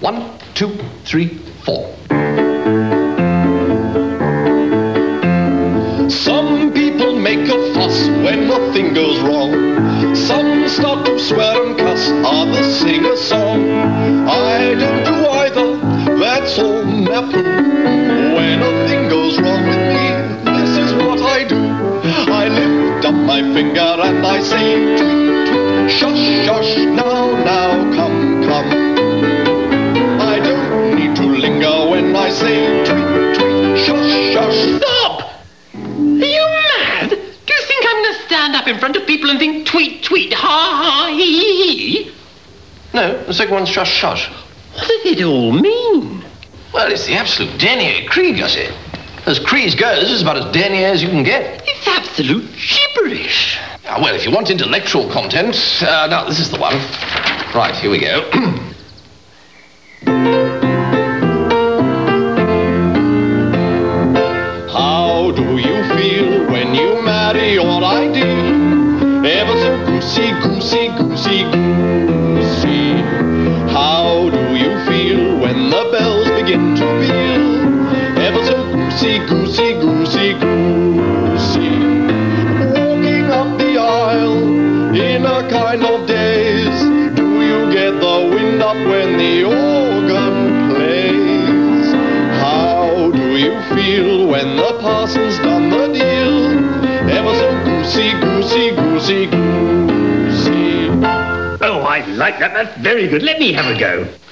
1, 2, 3, 4. Some people make a fuss when nothing goes wrong. Some start to swear and cuss, others sing a song. I don't do either, that's all nappoo. When nothing goes wrong with me, this is what I do. I lift up my finger and I say tweet, tweet, shush, shush, now, come, come. I don't need to linger when I say tweet, tweet, shush, shush. Stop! Are you mad? Do you think I'm going to stand up in front of people and think tweet, tweet, ha, ha, hee, hee? No, the second one's shush, shush. What does it all mean? Well, it's the absolute denier Krieg, Gussie. As Krieg goes, it's about as denier as you can get. It's absolute gibberish. Well, if you want intellectual content, now, this is the one. Right, here we go. How do you feel when you marry your ideal? Ever so goosey, goosey, goosey, goosey. How do you feel when the bells begin to peal? Ever so goosey, goosey, goosey, goosey. Walking up the aisle in a kind of daze. Do you get the wind up when the organ plays? How do you feel when the parson's done the deal? Ever so goosey, goosey, goosey, goosey. Oh, I like that. That's very good. Let me have a go.